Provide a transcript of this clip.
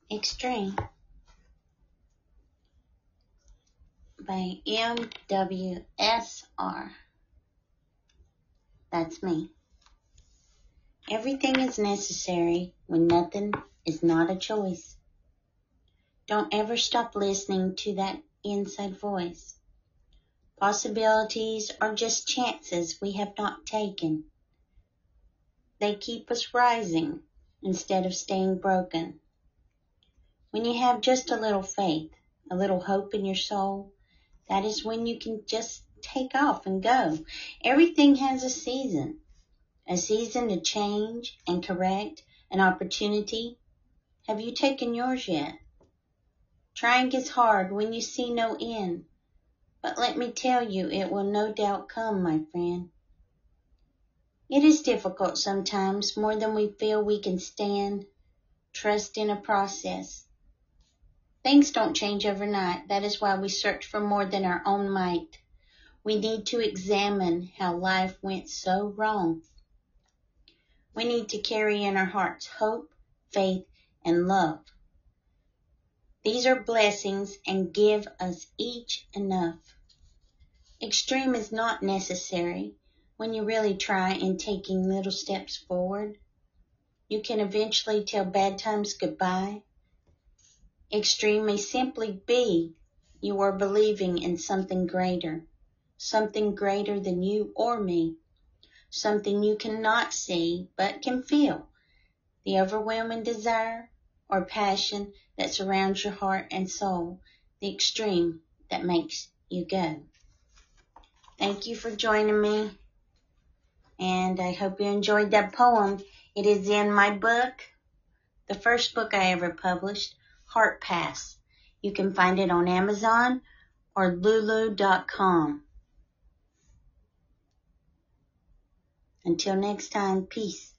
Extreme by MWSR. That's me. Everything is necessary when nothing is not a choice. Don't ever stop listening to that inside voice. Possibilities are just chances we have not taken. They keep us rising instead of staying broken. When you have just a little faith, a little hope in your soul, that is when you can just take off and go. Everything has a season to change and correct, an opportunity. Have you taken yours yet? Trying is hard when you see no end, but let me tell you, it will no doubt come, my friend. It is difficult sometimes, more than we feel we can stand. Trust in a process. Things don't change overnight. That is why we search for more than our own might. We need to examine how life went so wrong. We need to carry in our hearts hope, faith, and love. These are blessings and give us each enough. Extreme is not necessary when you really try in taking little steps forward. You can eventually tell bad times goodbye. Extreme may simply be you are believing in something greater than you or me, something you cannot see but can feel, the overwhelming desire or passion that surrounds your heart and soul, the extreme that makes you go. Thank you for joining me, and I hope you enjoyed that poem. It is in my book, the first book I ever published, Heart Pass. You can find it on Amazon or Lulu.com. Until next time, peace.